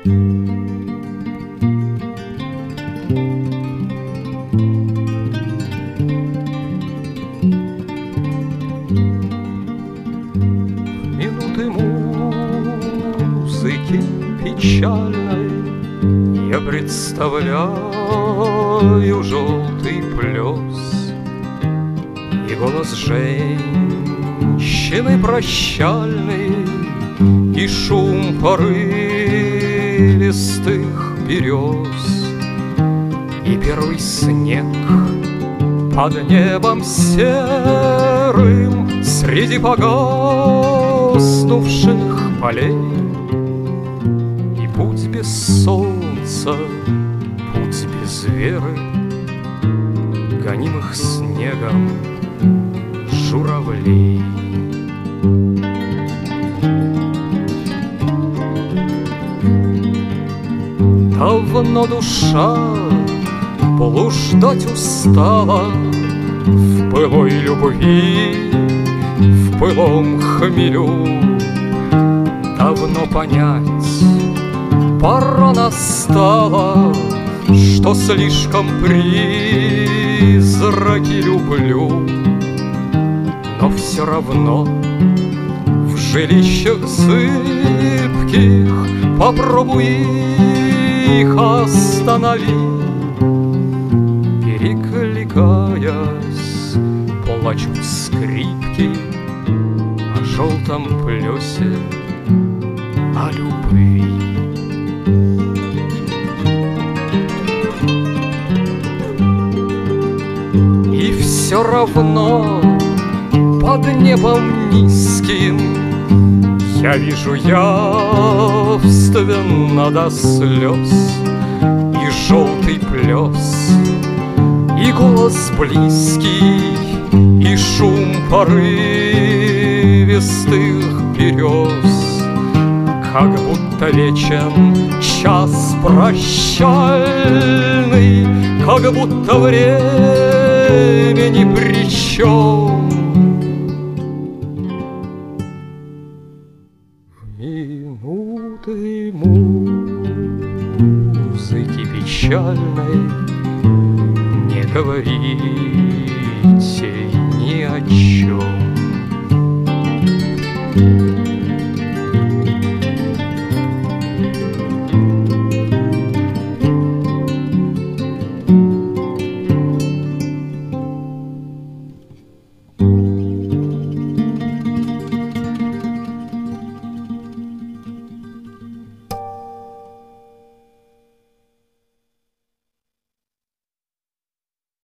Минуты музыки печальной я представляю желтый плес и голос женщины прощальный, и шум порывистых берез, и первый снег под небом серым среди погаснувших полей. И путь без солнца, путь без веры, гонимых снегом журавлей. Давно душа блуждать устала в былой любви, в былом хмелю. Давно понять пора настала, что слишком призраки люблю. Но все равно в жилищах зыбких попробуй их останови. Перекликаясь, плачут скрипки о желтом плесе, о любви. И все равно под небом низким я вижу явственно до слез и желтый плес, и голос близкий, и шум порывистых берез. Как будто вечен час прощальный, как будто времени причем. Минуты музыки печальной не говорите ни о чем.